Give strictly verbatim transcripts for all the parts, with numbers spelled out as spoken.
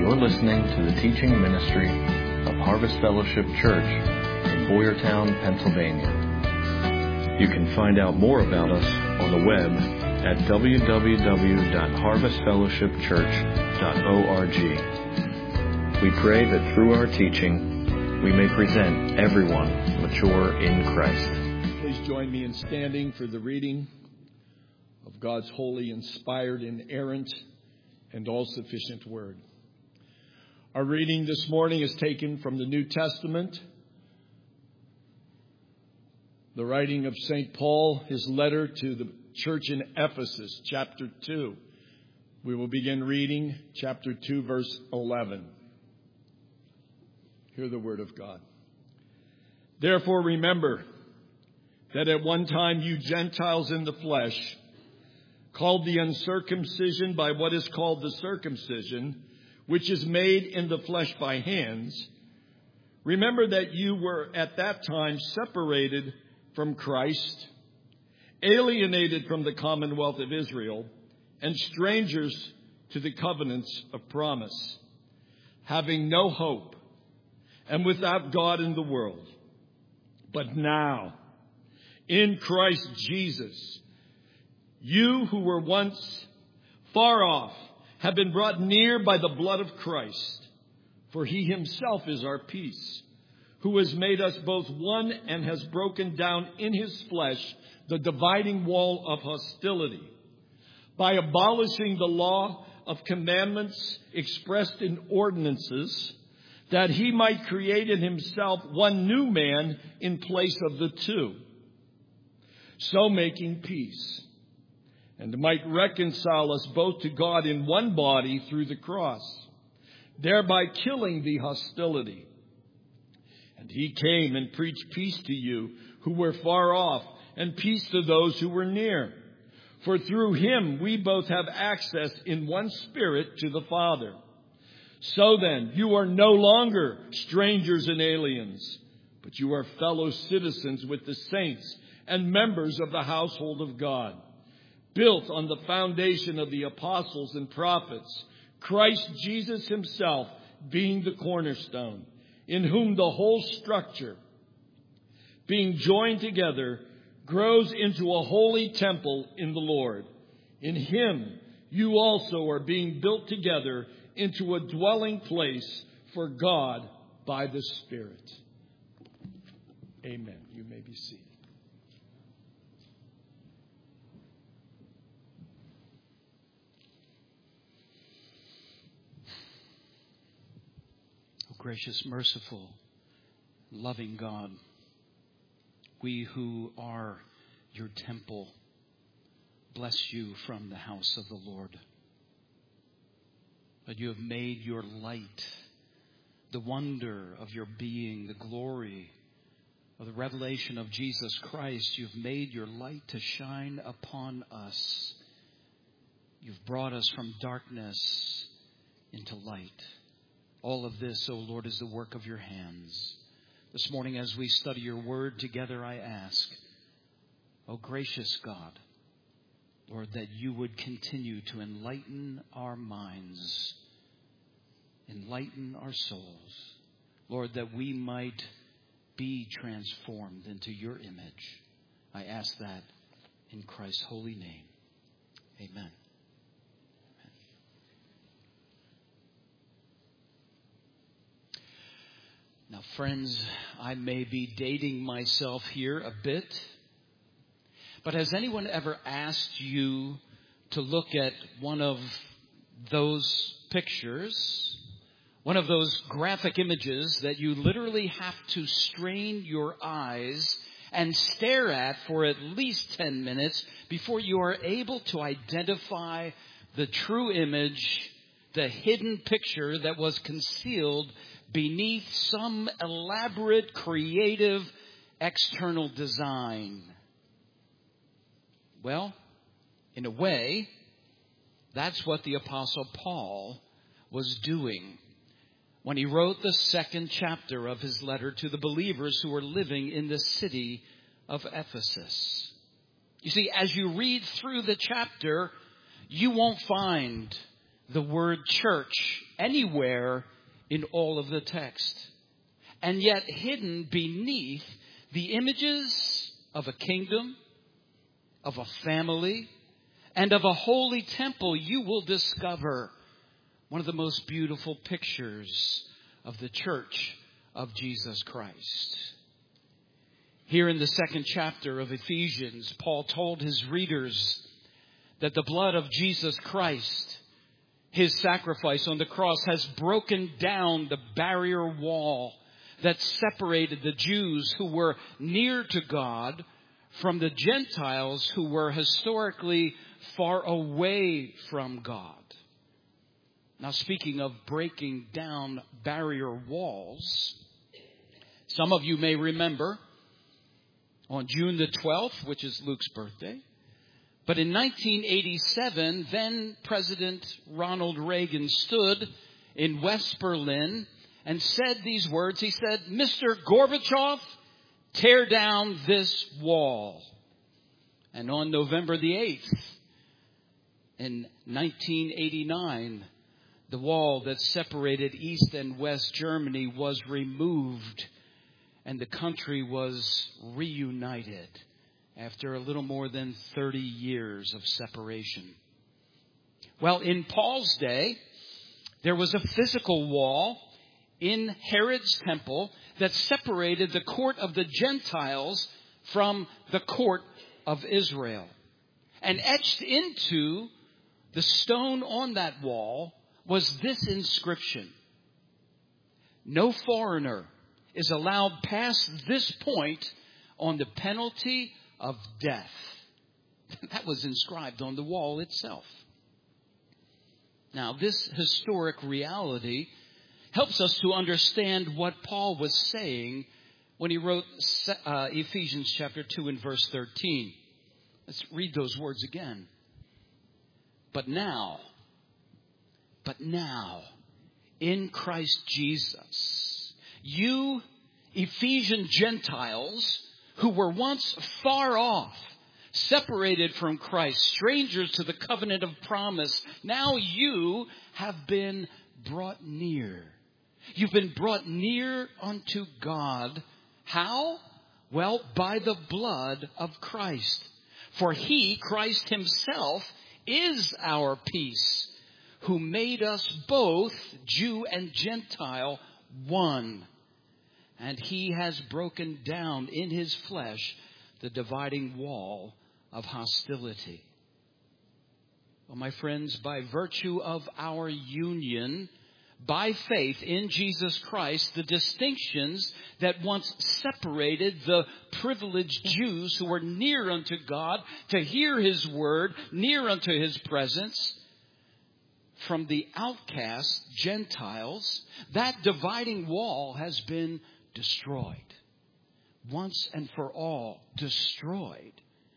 You're listening to the teaching ministry of Harvest Fellowship Church in Boyertown, Pennsylvania. You can find out more about us on the web at w w w dot harvest fellowship church dot org. We pray that through our teaching, we may present everyone mature in Christ. Please join me in standing for the reading of God's holy, inspired, inerrant, and all-sufficient Word. Our reading this morning is taken from the New Testament, the writing of Saint Paul, his letter to the church in Ephesus, chapter two. We will begin reading chapter two, verse eleven. Hear the word of God. Therefore remember that at one time you Gentiles in the flesh, called the uncircumcision by what is called the circumcision, which is made in the flesh by hands, remember that you were at that time separated from Christ, alienated from the commonwealth of Israel, and strangers to the covenants of promise, having no hope and without God in the world. But now, in Christ Jesus, you who were once far off have been brought near by the blood of Christ. For he himself is our peace, who has made us both one and has broken down in his flesh the dividing wall of hostility, by abolishing the law of commandments expressed in ordinances, that he might create in himself one new man in place of the two, so making peace, and might reconcile us both to God in one body through the cross, thereby killing the hostility. And he came and preached peace to you who were far off, and peace to those who were near. For through him we both have access in one spirit to the Father. So then, you are no longer strangers and aliens, but you are fellow citizens with the saints and members of the household of God, built on the foundation of the apostles and prophets, Christ Jesus himself being the cornerstone, in whom the whole structure, being joined together, grows into a holy temple in the Lord. In him you also are being built together into a dwelling place for God by the Spirit. Amen. You may be seated. Gracious, merciful, loving God, we who are your temple bless you from the house of the Lord. That you have made your light, the wonder of your being, the glory of the revelation of Jesus Christ. You've made your light to shine upon us. You've brought us from darkness into light. All of this, O Lord, is the work of your hands. This morning as we study your word together, I ask, O gracious God, Lord, that you would continue to enlighten our minds, enlighten our souls. Lord, that we might be transformed into your image. I ask that in Christ's holy name. Amen. Now, friends, I may be dating myself here a bit, but has anyone ever asked you to look at one of those pictures, one of those graphic images that you literally have to strain your eyes and stare at for at least ten minutes before you are able to identify the true image, the hidden picture that was concealed beneath some elaborate, creative, external design? Well, in a way, that's what the Apostle Paul was doing when he wrote the second chapter of his letter to the believers who were living in the city of Ephesus. You see, as you read through the chapter, you won't find the word church anywhere in all of the text. And yet hidden beneath the images of a kingdom, of a family, and of a holy temple, you will discover one of the most beautiful pictures of the church of Jesus Christ. Here in the second chapter of Ephesians, Paul told his readers that the blood of Jesus Christ, his sacrifice on the cross, has broken down the barrier wall that separated the Jews who were near to God from the Gentiles who were historically far away from God. Now, speaking of breaking down barrier walls, some of you may remember on June the twelfth, which is Luke's birthday, but in nineteen eighty-seven, then President Ronald Reagan stood in West Berlin and said these words. He said, "Mister Gorbachev, tear down this wall." And on November the eighth, in nineteen eighty-nine, the wall that separated East and West Germany was removed, and the country was reunited after a little more than thirty years of separation. Well, in Paul's day, there was a physical wall in Herod's temple that separated the court of the Gentiles from the court of Israel. And etched into the stone on that wall was this inscription: "No foreigner is allowed past this point on the penalty of death." That was inscribed on the wall itself. Now, this historic reality helps us to understand what Paul was saying when he wrote uh, Ephesians chapter two and verse thirteen. Let's read those words again. But now, but now, in Christ Jesus, you Ephesian Gentiles who were once far off, separated from Christ, strangers to the covenant of promise, now you have been brought near. You've been brought near unto God. How? Well, by the blood of Christ. For he, Christ himself, is our peace, who made us both, Jew and Gentile, one. And he has broken down in his flesh the dividing wall of hostility. Well, my friends, by virtue of our union, by faith in Jesus Christ, the distinctions that once separated the privileged Jews who were near unto God to hear his word, near unto his presence, from the outcast Gentiles, that dividing wall has been destroyed. Once and for all, destroyed.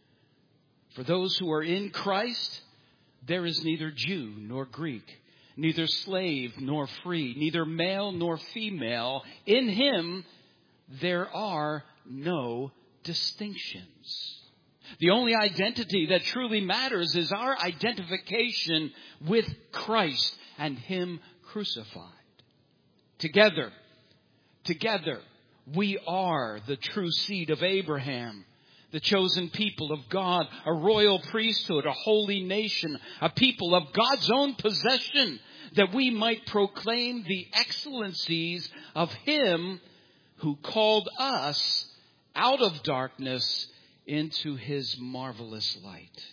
For those who are in Christ, there is neither Jew nor Greek, neither slave nor free, neither male nor female. In him, there are no distinctions. The only identity that truly matters is our identification with Christ and him crucified. Together, together, we are the true seed of Abraham, the chosen people of God, a royal priesthood, a holy nation, a people of God's own possession, that we might proclaim the excellencies of him who called us out of darkness into his marvelous light.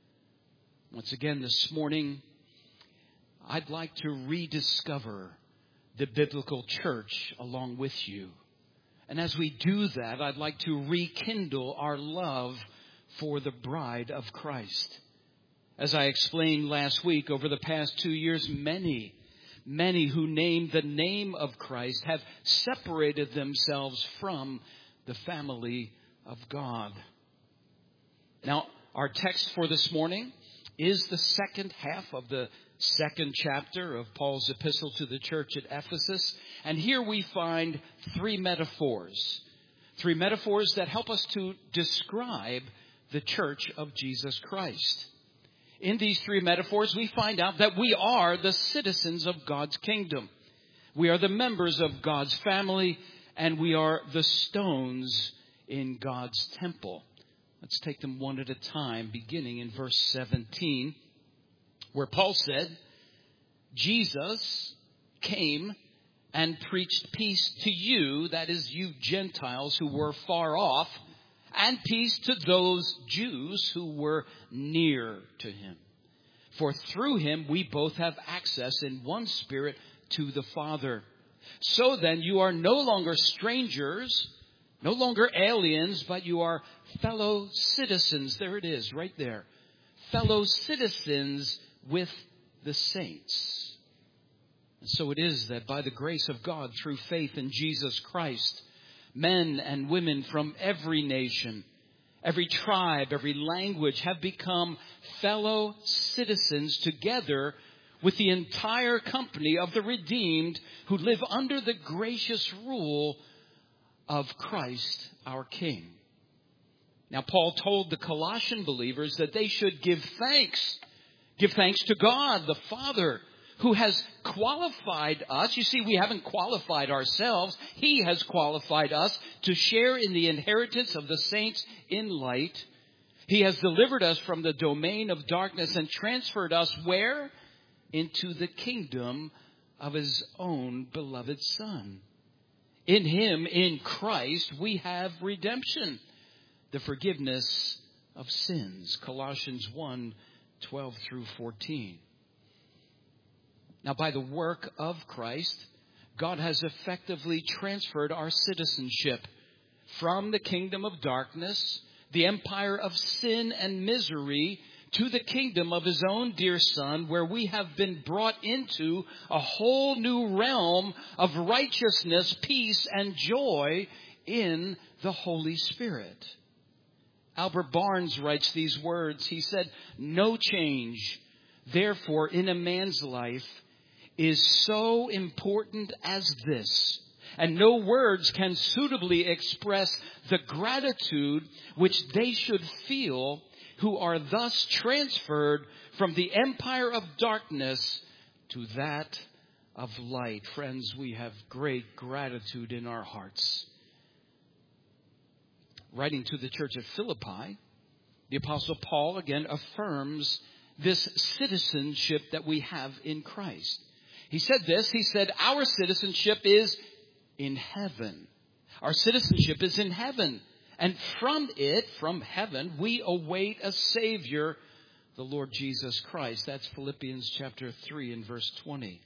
Once again this morning, I'd like to rediscover the biblical church along with you. And as we do that, I'd like to rekindle our love for the bride of Christ. As I explained last week, over the past two years, many, many who name the name of Christ have separated themselves from the family of God. Now, our text for this morning is the second half of the second chapter of Paul's epistle to the church at Ephesus. And here we find three metaphors. Three metaphors that help us to describe the church of Jesus Christ. in these three metaphors, we find out that we are the citizens of God's kingdom. We are the members of God's family, and we are the stones in God's temple. Let's take them one at a time, beginning in verse seventeen, where Paul said, Jesus came and preached peace to you, that is, you Gentiles who were far off, and peace to those Jews who were near to him. For through him we both have access in one Spirit to the Father. So then you are no longer strangers, no longer aliens, but you are fellow citizens. There it is, right there. Fellow citizens with the saints. And so it is that by the grace of God, through faith in Jesus Christ, men and women from every nation, every tribe, every language have become fellow citizens together with the entire company of the redeemed who live under the gracious rule of Christ our King. Now, Paul told the Colossian believers that they should give thanks. Give thanks to God, the Father, who has qualified us. You see, we haven't qualified ourselves. He has qualified us to share in the inheritance of the saints in light. He has delivered us from the domain of darkness and transferred us where? Into the kingdom of his own beloved Son. In him, in Christ, we have redemption, the forgiveness of sins. Colossians one, twelve through fourteen. Now, by the work of Christ, God has effectively transferred our citizenship from the kingdom of darkness, the empire of sin and misery, to the kingdom of his own dear Son, where we have been brought into a whole new realm of righteousness, peace, and joy in the Holy Spirit. Albert Barnes writes these words. He said, "No change, therefore, in a man's life is so important as this, and no words can suitably express the gratitude which they should feel who are thus transferred from the empire of darkness to that of light." Friends, we have great gratitude in our hearts. Writing to the church of Philippi, the Apostle Paul again affirms this citizenship that we have in Christ. He said this, he said, our citizenship is in heaven. Our citizenship is in heaven. And from it, from heaven, we await a Savior, the Lord Jesus Christ. That's Philippians chapter three and verse twenty.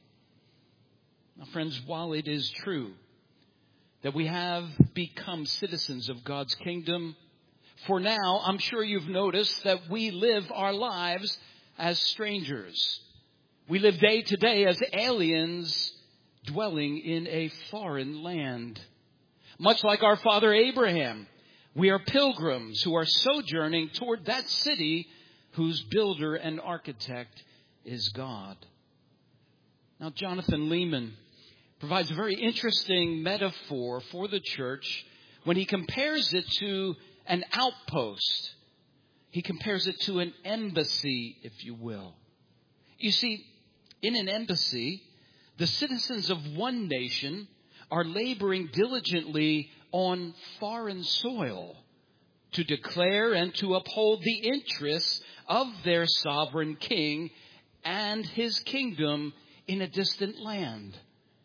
Now, friends, while it is true that we have become citizens of God's kingdom, for now, I'm sure you've noticed that we live our lives as strangers. We live day to day as aliens dwelling in a foreign land. Much like our father Abraham, we are pilgrims who are sojourning toward that city whose builder and architect is God. Now, Jonathan Leeman provides a very interesting metaphor for the church when he compares it to an outpost. He compares it to an embassy, if you will. You see, in an embassy, the citizens of one nation are laboring diligently on foreign soil to declare and to uphold the interests of their sovereign king and his kingdom in a distant land.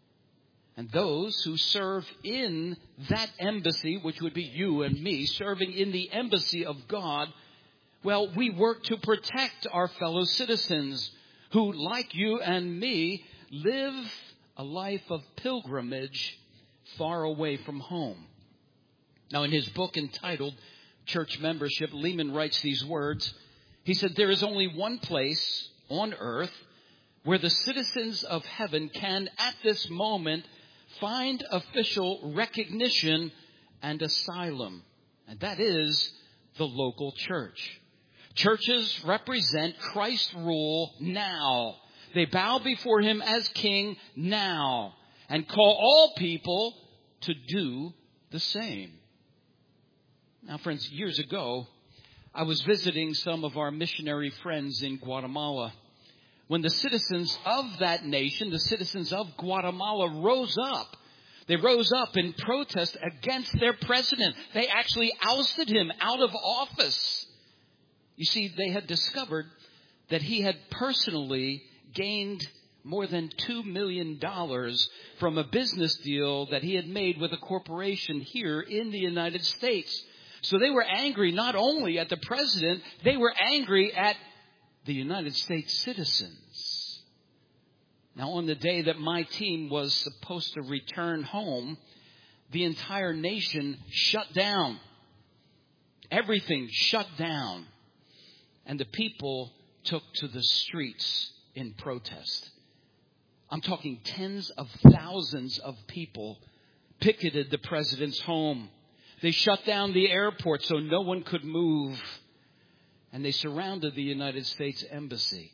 And those who serve in that embassy, which would be you and me, serving in the embassy of God, well, we work to protect our fellow citizens who, like you and me, live a life of pilgrimage far away from home. Now, in his book entitled Church Membership, Leeman writes these words. He said, there is only one place on earth where the citizens of heaven can, at this moment, find official recognition and asylum. And that is the local church. Churches represent Christ's rule now. They bow before him as king now and call all people to do the same. Now, friends, years ago, I was visiting some of our missionary friends in Guatemala when the citizens of that nation, the citizens of Guatemala, rose up. They rose up in protest against their president. They actually ousted him out of office. You see, they had discovered that he had personally gained more than two million dollars from a business deal that he had made with a corporation here in the United States. So they were angry not only at the president, they were angry at the United States citizens. Now, on the day that my team was supposed to return home, the entire nation shut down. Everything shut down. And the people took to the streets in protest. I'm talking tens of thousands of people picketed the president's home. They shut down the airport so no one could move. And they surrounded the United States Embassy.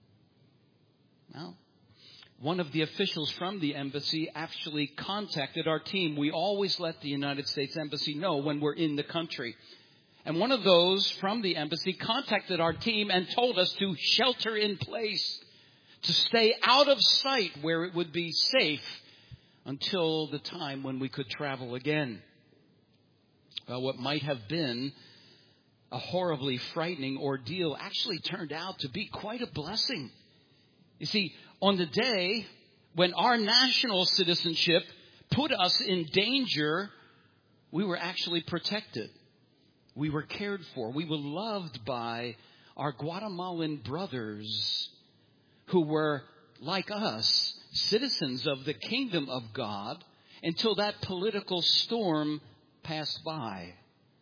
Well, one of the officials from the embassy actually contacted our team. We always let the United States Embassy know when we're in the country. And one of those from the embassy contacted our team and told us to shelter in place, to stay out of sight where it would be safe until the time when we could travel again. Well, what might have been a horribly frightening ordeal actually turned out to be quite a blessing. You see, on the day when our national citizenship put us in danger, we were actually protected. We were cared for. We were loved by our Guatemalan brothers who were, like us, citizens of the kingdom of God until that political storm passed by.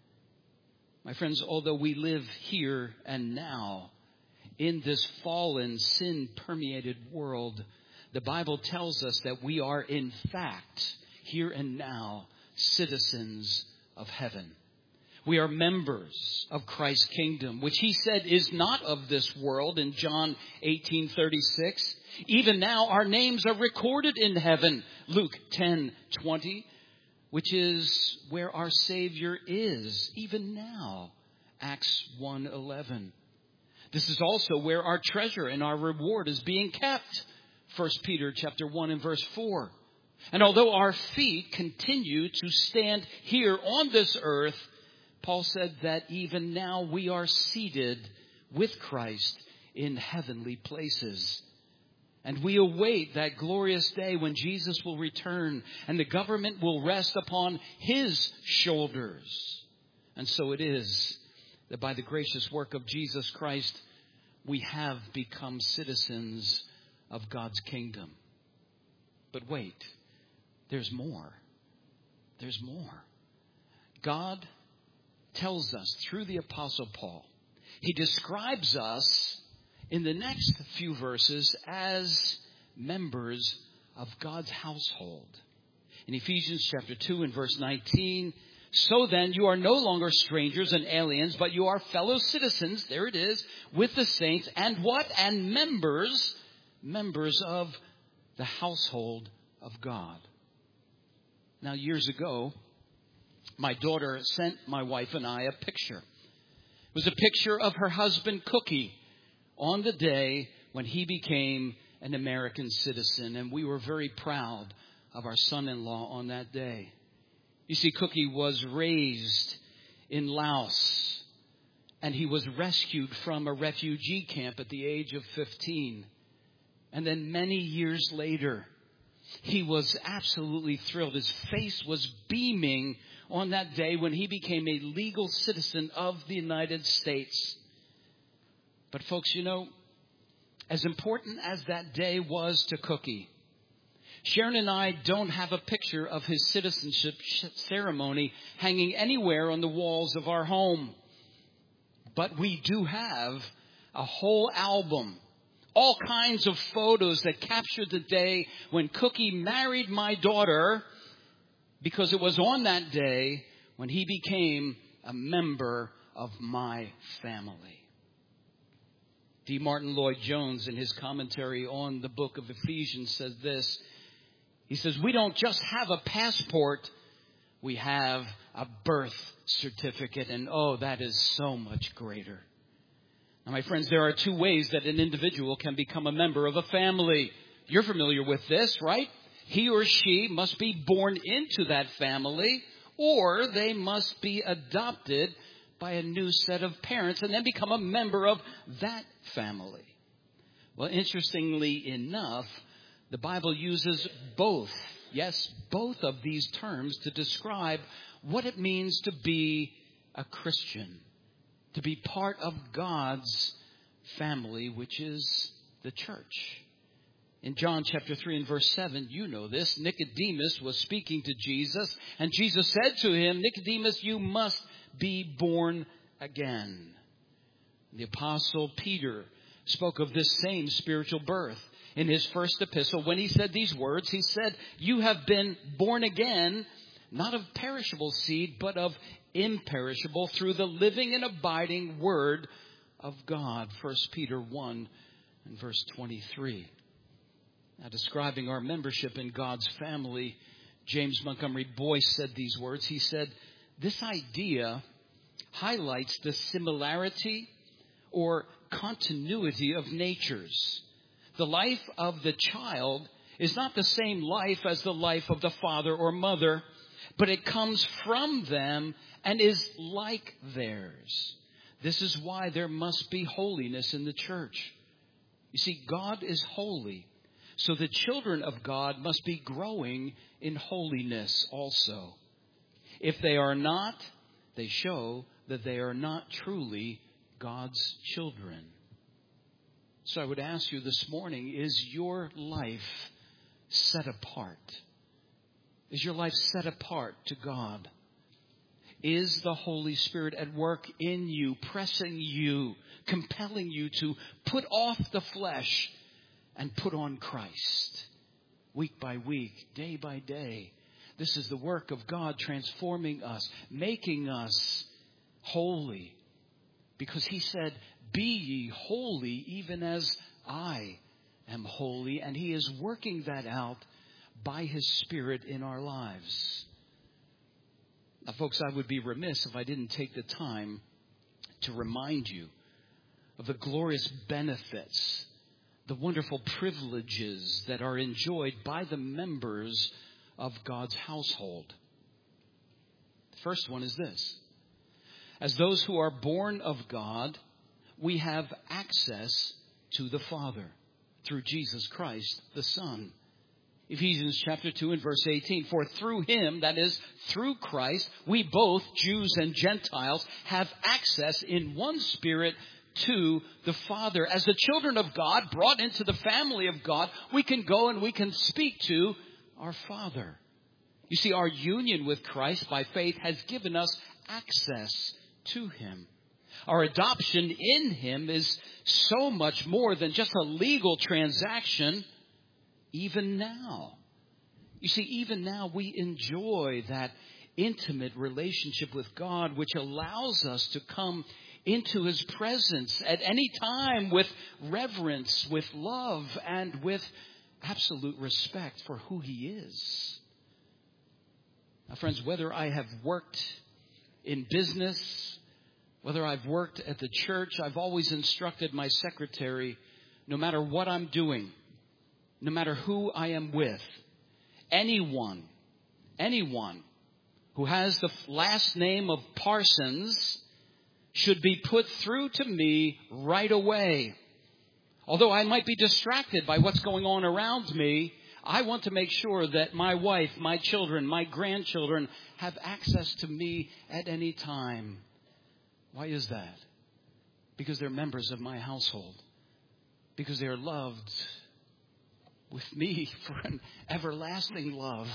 My friends, although we live here and now in this fallen, sin-permeated world, the Bible tells us that we are, in fact, here and now, citizens of heaven. We are members of Christ's kingdom, which he said is not of this world in John eighteen thirty-six. Even now, our names are recorded in heaven, Luke ten twenty, which is where our Savior is, even now, Acts one eleven. This is also where our treasure and our reward is being kept, First Peter chapter one and verse four. And although our feet continue to stand here on this earth, Paul said that even now we are seated with Christ in heavenly places. And we await that glorious day when Jesus will return and the government will rest upon his shoulders. And so it is that by the gracious work of Jesus Christ, we have become citizens of God's kingdom. But wait, there's more. There's more. God tells us through the Apostle Paul, he describes us in the next few verses as members of God's household. In Ephesians chapter two and verse nineteen, so then you are no longer strangers and aliens, but you are fellow citizens, there it is, with the saints, and what? And members, members of the household of God. Now, years ago, my daughter sent my wife and I a picture. It was a picture of her husband, Cookie, on the day when he became an American citizen. And we were very proud of our son-in-law on that day. You see, Cookie was raised in Laos, and he was rescued from a refugee camp at the age of fifteen. And then many years later, he was absolutely thrilled. His face was beaming on that day when he became a legal citizen of the United States. But folks, you know, as important as that day was to Cookie, Sharon and I don't have a picture of his citizenship ceremony hanging anywhere on the walls of our home. But we do have a whole album, all kinds of photos that captured the day when Cookie married my daughter, because it was on that day when he became a member of my family. D. Martin Lloyd-Jones, in his commentary on the book of Ephesians, says this. He says, we don't just have a passport, we have a birth certificate. And oh, that is so much greater. Now, my friends, there are two ways that an individual can become a member of a family. You're familiar with this, right? He or she must be born into that family, or they must be adopted by a new set of parents and then become a member of that family. Well, interestingly enough, the Bible uses both, yes, both of these terms to describe what it means to be a Christian, to be part of God's family, which is the church. In John chapter three and verse seven, you know this, Nicodemus was speaking to Jesus, and Jesus said to him, Nicodemus, you must be born again. The apostle Peter spoke of this same spiritual birth in his first epistle. When he said these words, he said, you have been born again, not of perishable seed, but of imperishable, through the living and abiding word of God. First Peter one and verse twenty-three. Now, describing our membership in God's family, James Montgomery Boyce said these words. He said, this idea highlights the similarity or continuity of natures. The life of the child is not the same life as the life of the father or mother, but it comes from them and is like theirs. This is why there must be holiness in the church. You see, God is holy. So the children of God must be growing in holiness also. If they are not, they show that they are not truly God's children. So I would ask you this morning, is your life set apart? Is your life set apart to God? Is the Holy Spirit at work in you, pressing you, compelling you to put off the flesh and put on Christ week by week, day by day? This is the work of God transforming us, making us holy. Because he said, be ye holy even as I am holy. And he is working that out by his Spirit in our lives. Now, folks, I would be remiss if I didn't take the time to remind you of the glorious benefits, the wonderful privileges that are enjoyed by the members of God's household. The first one is this. As those who are born of God, we have access to the Father through Jesus Christ, the Son. Ephesians chapter two and verse eighteen, for through him, that is, through Christ, we both, Jews and Gentiles, have access in one Spirit to the Father. As the children of God, brought into the family of God, we can go and we can speak to our Father. You see, our union with Christ by faith has given us access to him. Our adoption in him is so much more than just a legal transaction. Even now, you see, even now we enjoy that intimate relationship with God, which allows us to come into his presence at any time with reverence, with love, and with absolute respect for who he is. Now, friends, whether I have worked in business, whether I've worked at the church, I've always instructed my secretary, no matter what I'm doing, no matter who I am with, anyone, anyone who has the last name of Parsons should be put through to me right away. Although I might be distracted by what's going on around me, I want to make sure that my wife, my children, my grandchildren have access to me at any time. Why is that? Because they're members of my household. Because they are loved with me for an everlasting love.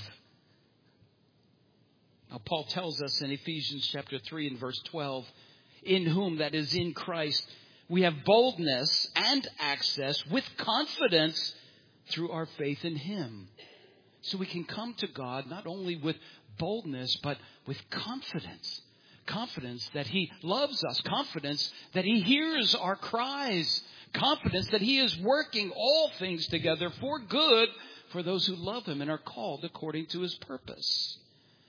Now, Paul tells us in Ephesians chapter three and verse twelve, in whom, that is in Christ, we have boldness and access with confidence through our faith in him. So we can come to God not only with boldness, but with confidence. Confidence that he loves us. Confidence that he hears our cries. Confidence that he is working all things together for good for those who love him and are called according to his purpose.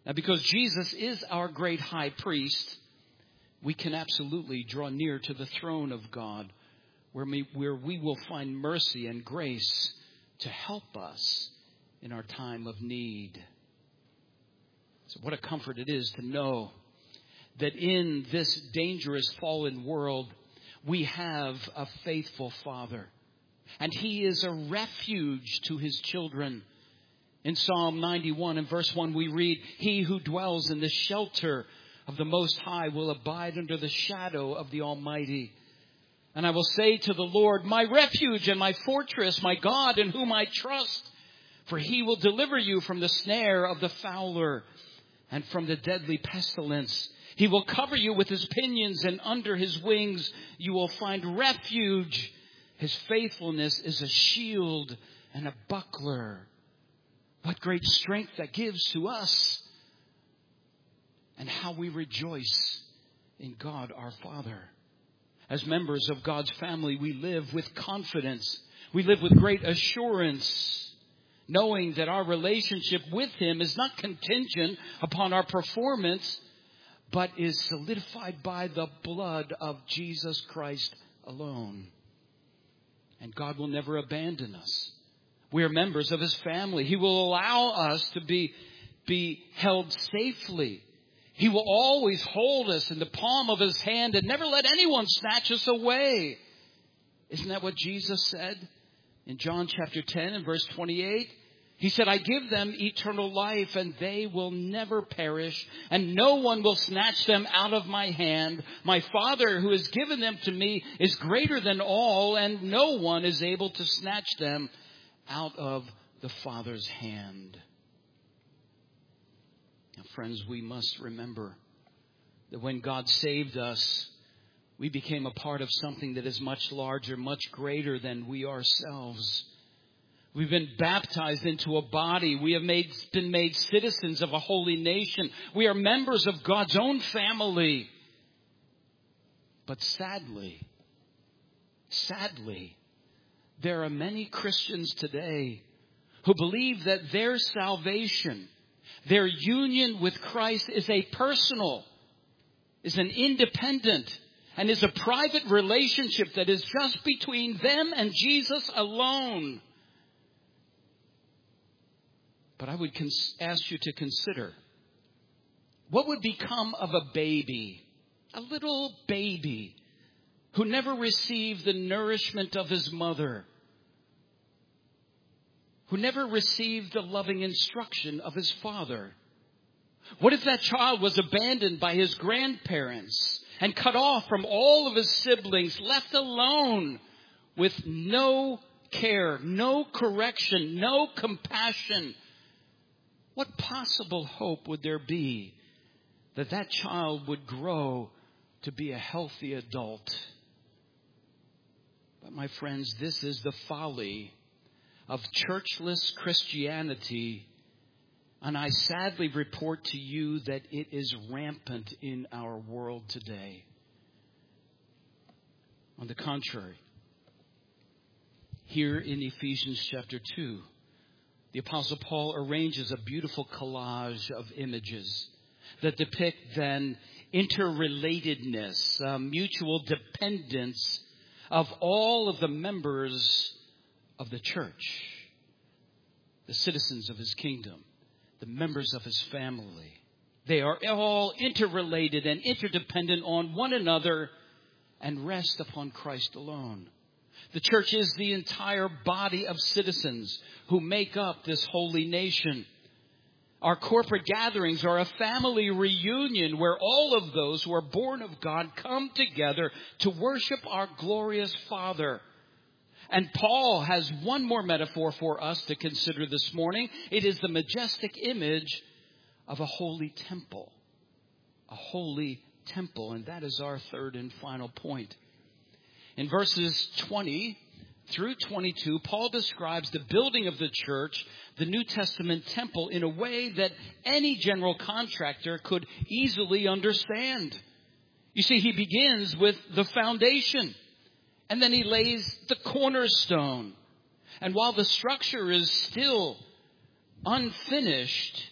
Now, because Jesus is our great high priest, we can absolutely draw near to the throne of God, where we, where we will find mercy and grace to help us in our time of need. So what a comfort it is to know that in this dangerous fallen world, we have a faithful Father. And He is a refuge to His children. In Psalm ninety-one and verse one we read, "He who dwells in the shelter of the Most High will abide under the shadow of the Almighty. And I will say to the Lord, my refuge and my fortress, my God in whom I trust. For He will deliver you from the snare of the fowler and from the deadly pestilence. He will cover you with His pinions, and under His wings you will find refuge. His faithfulness is a shield and a buckler." What great strength that gives to us, and how we rejoice in God our Father. As members of God's family, we live with confidence. We live with great assurance, knowing that our relationship with Him is not contingent upon our performance, but is solidified by the blood of Jesus Christ alone. And God will never abandon us. We are members of His family. He will allow us to be, be held safely. He will always hold us in the palm of His hand and never let anyone snatch us away. Isn't that what Jesus said in John chapter ten and verse twenty-eight? He said, "I give them eternal life, and they will never perish, and no one will snatch them out of my hand. My Father who has given them to me is greater than all, and no one is able to snatch them out of the Father's hand." Now, friends, we must remember that when God saved us, we became a part of something that is much larger, much greater than we ourselves. We've been baptized into a body. We have made, been made citizens of a holy nation. We are members of God's own family. But sadly, sadly, there are many Christians today who believe that their salvation, their union with Christ is a personal, is an independent, and is a private relationship that is just between them and Jesus alone. But I would cons- ask you to consider, what would become of a baby, a little baby, who never received the nourishment of his mother, who never received the loving instruction of his father? What if that child was abandoned by his grandparents and cut off from all of his siblings, left alone with no care, no correction, no compassion? What possible hope would there be that that child would grow to be a healthy adult? But my friends, this is the folly of churchless Christianity, and I sadly report to you that it is rampant in our world today. On the contrary, here in Ephesians chapter two, the Apostle Paul arranges a beautiful collage of images that depict then interrelatedness, uh, mutual dependence of all of the members of the church, the citizens of His kingdom, the members of His family. They are all interrelated and interdependent on one another and rest upon Christ alone. The church is the entire body of citizens who make up this holy nation. Our corporate gatherings are a family reunion where all of those who are born of God come together to worship our glorious Father. And Paul has one more metaphor for us to consider this morning. It is the majestic image of a holy temple. A holy temple. And that is our third and final point. In verses twenty through twenty-two, Paul describes the building of the church, the New Testament temple, in a way that any general contractor could easily understand. You see, he begins with the foundation, and then he lays the cornerstone. And while the structure is still unfinished,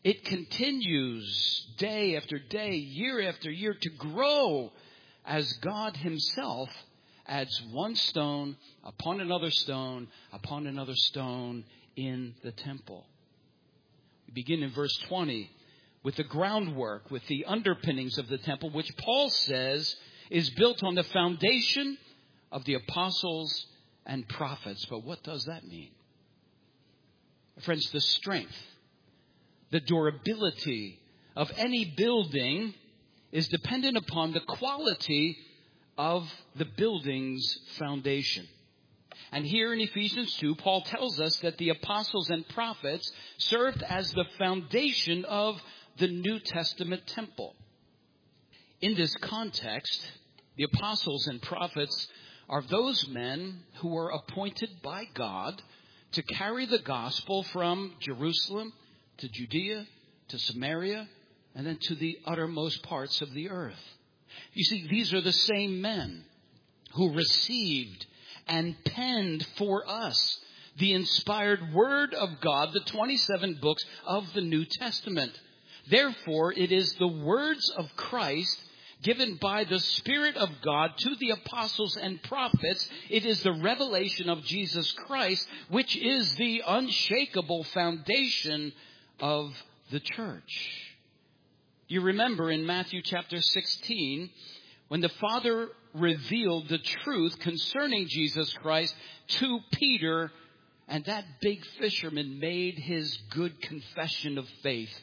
it continues day after day, year after year to grow as God himself adds one stone upon another stone upon another stone in the temple. We begin in verse twenty with the groundwork, with the underpinnings of the temple, which Paul says is built on the foundation of the apostles and prophets. But what does that mean? Friends, the strength, the durability of any building is dependent upon the quality of the building's foundation. And here in Ephesians two, Paul tells us that the apostles and prophets served as the foundation of the New Testament temple. In this context, the apostles and prophets are those men who were appointed by God to carry the gospel from Jerusalem to Judea to Samaria and then to the uttermost parts of the earth. You see, these are the same men who received and penned for us the inspired word of God, the twenty-seven books of the New Testament. Therefore, it is the words of Christ given by the Spirit of God to the apostles and prophets. It is the revelation of Jesus Christ, which is the unshakable foundation of the church. You remember in Matthew chapter sixteen, when the Father revealed the truth concerning Jesus Christ to Peter, and that big fisherman made his good confession of faith.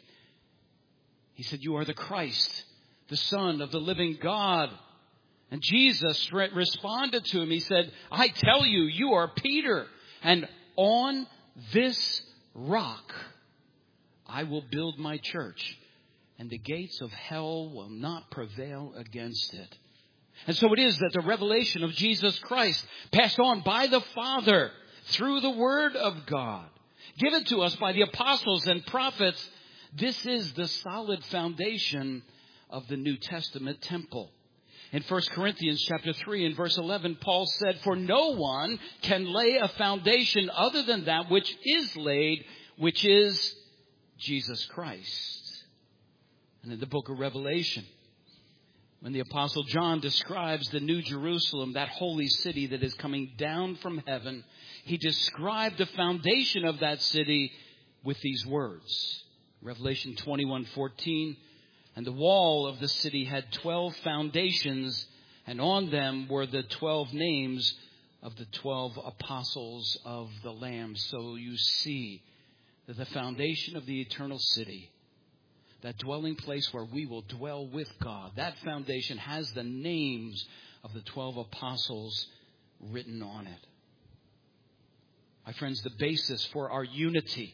He said, "You are the Christ, the Son of the living God." And Jesus re- responded to him. He said, "I tell you, you are Peter, and on this rock I will build my church, and the gates of hell will not prevail against it." And so it is that the revelation of Jesus Christ, passed on by the Father through the Word of God, given to us by the apostles and prophets, this is the solid foundation of the New Testament temple. In First Corinthians chapter three and verse eleven, Paul said, "For no one can lay a foundation other than that which is laid, which is Jesus Christ." And in the book of Revelation, when the Apostle John describes the New Jerusalem, that holy city that is coming down from heaven, he described the foundation of that city with these words. Revelation twenty-one fourteen, "And the wall of the city had twelve foundations, and on them were the twelve names of the twelve apostles of the Lamb." So you see that the foundation of the eternal city, that dwelling place where we will dwell with God, that foundation has the names of the twelve apostles written on it. My friends, the basis for our unity,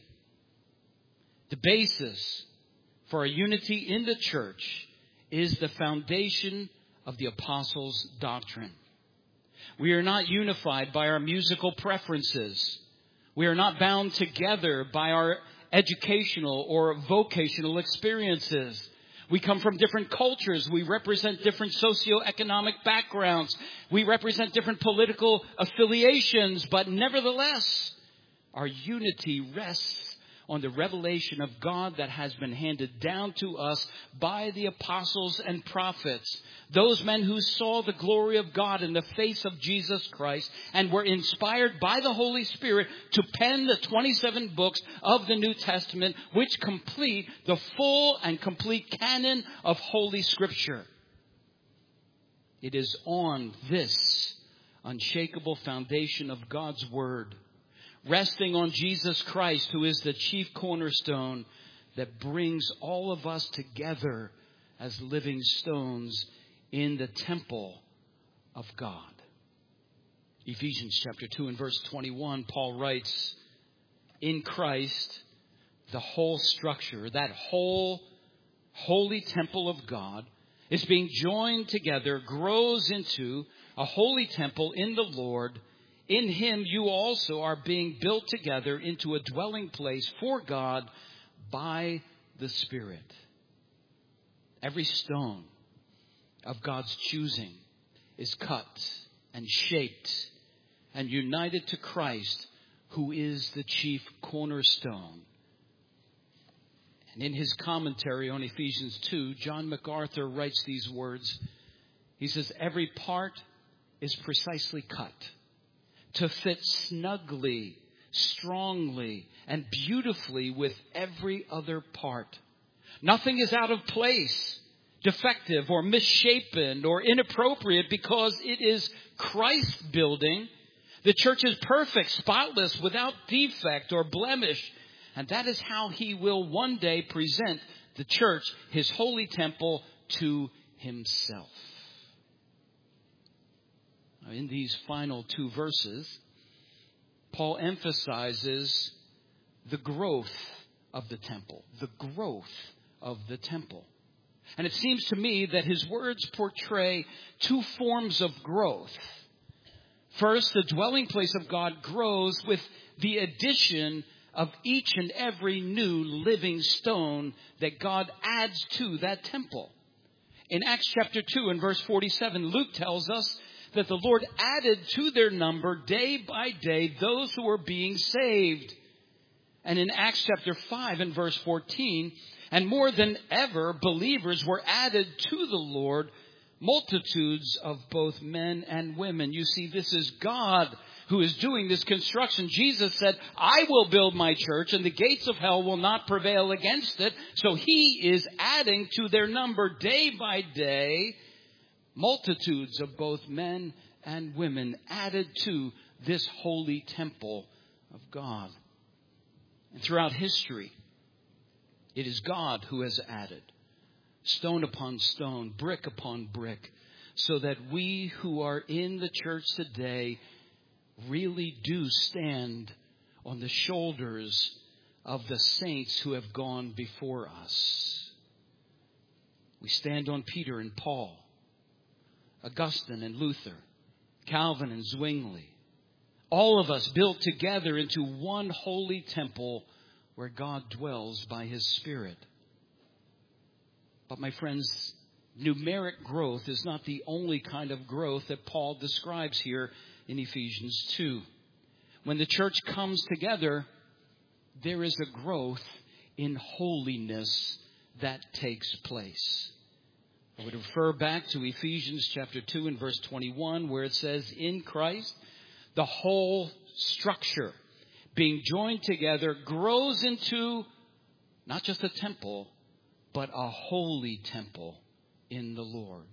the basis for our unity in the church is the foundation of the apostles' doctrine. We are not unified by our musical preferences. We are not bound together by our educational or vocational experiences. We come from different cultures. We represent different socioeconomic backgrounds. We represent different political affiliations. But nevertheless, our unity rests on the revelation of God that has been handed down to us by the apostles and prophets. Those men who saw the glory of God in the face of Jesus Christ and were inspired by the Holy Spirit to pen the twenty-seven books of the New Testament, which complete the full and complete canon of Holy Scripture. It is on this unshakable foundation of God's Word, resting on Jesus Christ, who is the chief cornerstone, that brings all of us together as living stones in the temple of God. Ephesians chapter two and verse twenty-one, Paul writes, "In Christ, the whole structure, that whole holy temple of God, is being joined together, grows into a holy temple in the Lord. In him you also are being built together into a dwelling place for God by the Spirit." Every stone of God's choosing is cut and shaped and united to Christ, who is the chief cornerstone. And in his commentary on Ephesians two, John MacArthur writes these words. He says, every part is precisely cut to fit snugly, strongly, and beautifully with every other part. Nothing is out of place, defective, or misshapen, or inappropriate, because it is Christ building. The church is perfect, spotless, without defect or blemish. And that is how he will one day present the church, his holy temple, to himself. Now, in these final two verses, Paul emphasizes the growth of the temple, the growth of the temple. And it seems to me that his words portray two forms of growth. First, the dwelling place of God grows with the addition of each and every new living stone that God adds to that temple. In Acts chapter two and verse forty-seven, Luke tells us that the Lord added to their number day by day those who were being saved. And in Acts chapter five and verse fourteen, and more than ever, believers were added to the Lord, multitudes of both men and women. You see, this is God who is doing this construction. Jesus said, I will build my church and the gates of hell will not prevail against it. So he is adding to their number day by day, multitudes of both men and women added to this holy temple of God. And throughout history, it is God who has added stone upon stone, brick upon brick, so that we who are in the church today really do stand on the shoulders of the saints who have gone before us. We stand on Peter and Paul, Augustine and Luther, Calvin and Zwingli. All of us built together into one holy temple where God dwells by his Spirit. But my friends, numeric growth is not the only kind of growth that Paul describes here in Ephesians two. When the church comes together, there is a growth in holiness that takes place. I would refer back to Ephesians chapter two and verse twenty-one, where it says, in Christ, the whole structure being joined together grows into not just a temple, but a holy temple in the Lord.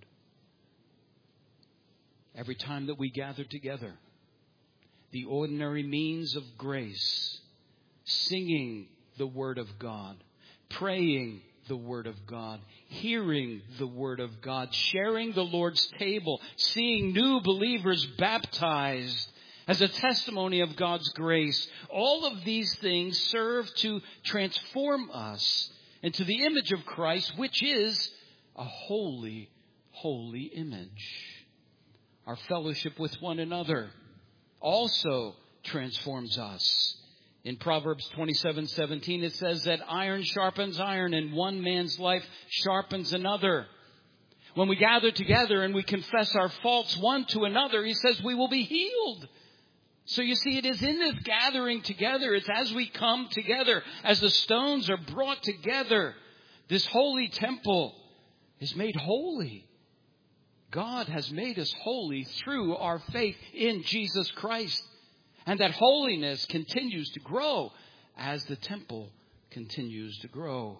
Every time that we gather together, the ordinary means of grace, singing the Word of God, praying the Word of God, hearing the Word of God, sharing the Lord's table, seeing new believers baptized as a testimony of God's grace. All of these things serve to transform us into the image of Christ, which is a holy, holy image. Our fellowship with one another also transforms us. In Proverbs twenty-seven seventeen, it says that iron sharpens iron and one man's life sharpens another. When we gather together and we confess our faults one to another, he says we will be healed. So you see, it is in this gathering together, it's as we come together, as the stones are brought together, this holy temple is made holy. God has made us holy through our faith in Jesus Christ. And that holiness continues to grow as the temple continues to grow.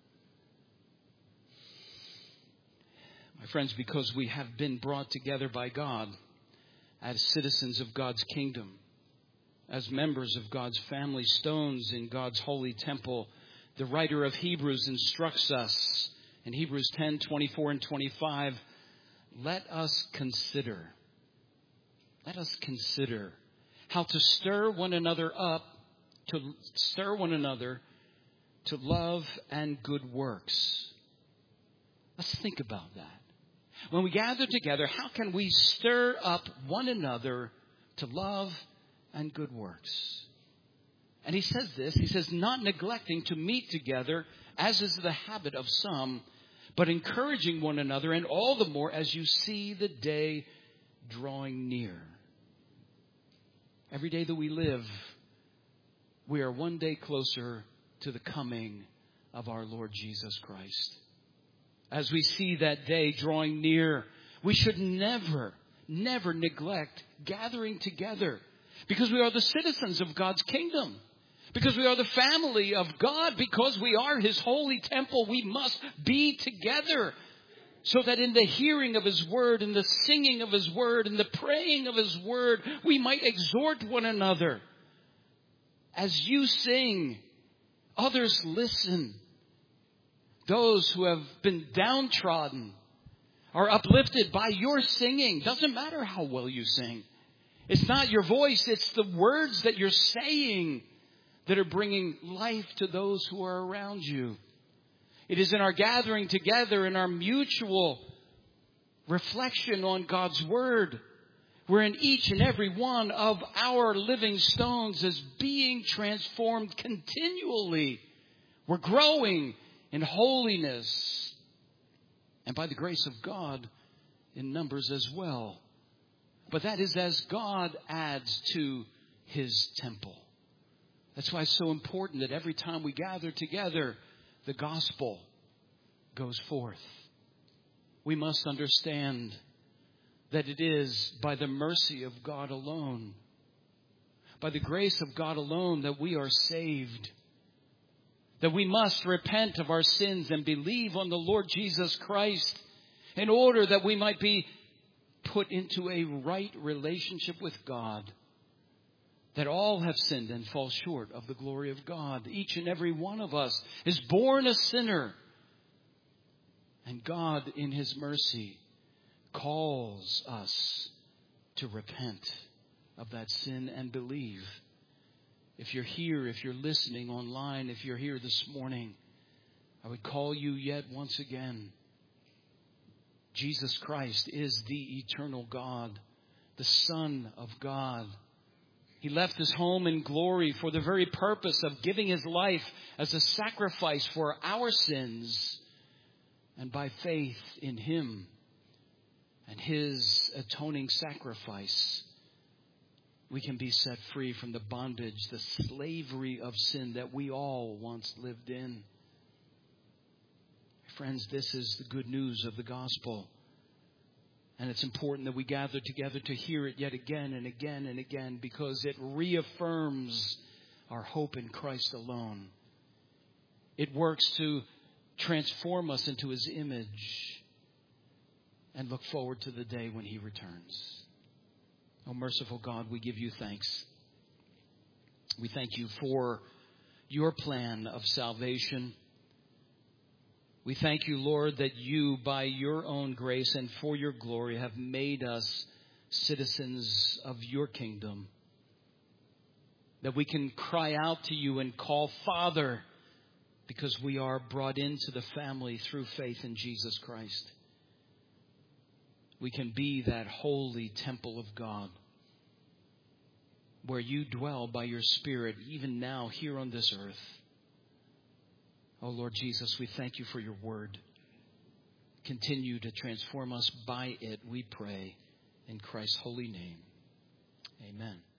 My friends, because we have been brought together by God as citizens of God's kingdom, as members of God's family, stones in God's holy temple, the writer of Hebrews instructs us in Hebrews ten, twenty-four and twenty-five, let us consider, let us consider how to stir one another up, to stir one another to love and good works. Let's think about that. When we gather together, how can we stir up one another to love and good works? And he says this, he says, not neglecting to meet together, as is the habit of some, but encouraging one another, and all the more as you see the day drawing near. Every day that we live, we are one day closer to the coming of our Lord Jesus Christ. As we see that day drawing near, we should never, never neglect gathering together, because we are the citizens of God's kingdom, because we are the family of God, because we are His holy temple. We must be together so that in the hearing of His word, in the singing of His word, in the praying of His word, we might exhort one another. As you sing, others listen. Those who have been downtrodden are uplifted by your singing. Doesn't matter how well you sing. It's not your voice, it's the words that you're saying that are bringing life to those who are around you. It is in our gathering together, in our mutual reflection on God's word, wherein each and every one of our living stones is being transformed continually. We're growing in holiness, and by the grace of God, in numbers as well. But that is as God adds to His temple. That's why it's so important that every time we gather together, the gospel goes forth. We must understand that it is by the mercy of God alone, by the grace of God alone, that we are saved. That we must repent of our sins and believe on the Lord Jesus Christ in order that we might be put into a right relationship with God. That all have sinned and fall short of the glory of God. Each and every one of us is born a sinner. And God, in His mercy, calls us to repent of that sin and believe. If you're here, if you're listening online, if you're here this morning, I would call you yet once again. Jesus Christ is the eternal God, the Son of God. He left His home in glory for the very purpose of giving His life as a sacrifice for our sins. And by faith in Him and His atoning sacrifice, we can be set free from the bondage, the slavery of sin that we all once lived in. Friends, this is the good news of the gospel. And it's important that we gather together to hear it yet again and again and again, because it reaffirms our hope in Christ alone. It works to transform us into His image and look forward to the day when He returns. Oh, merciful God, we give you thanks. We thank you for your plan of salvation. We thank you, Lord, that you, by your own grace and for your glory, have made us citizens of your kingdom. That we can cry out to you and call Father, because we are brought into the family through faith in Jesus Christ. We can be that holy temple of God, where you dwell by your Spirit, even now here on this earth. Oh, Lord Jesus, we thank you for your word. Continue to transform us by it, we pray, in Christ's holy name. Amen.